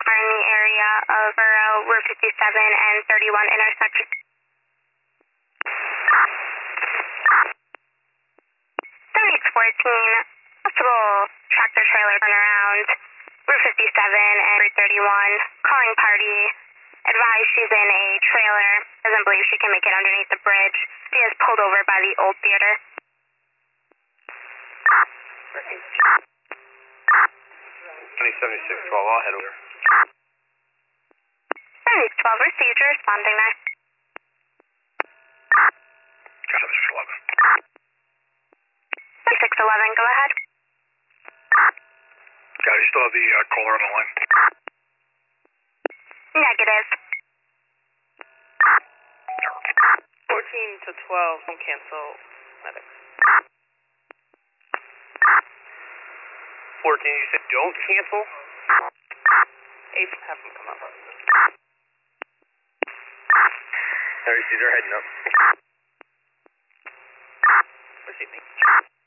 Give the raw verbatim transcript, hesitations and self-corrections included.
are in the area of Borough, Route fifty-seven and thirty-one intersection. seventy-eight fourteen, possible tractor trailer turnaround, Route fifty-seven and Route thirty-one, calling party, advised she's in a trailer, doesn't believe she can make it underneath the bridge. She is pulled over by the old theater. seventy-six twelve, I'll head over. seventy-six twelve, received, you're responding there. seventy-six eleven. seventy-six eleven, go ahead. Got you still have the uh, caller on the line? Negative. fourteen to twelve, don't cancel medics. fourteen, you said don't cancel? eight, have them come up. thirty-six, they're heading up. Receiving.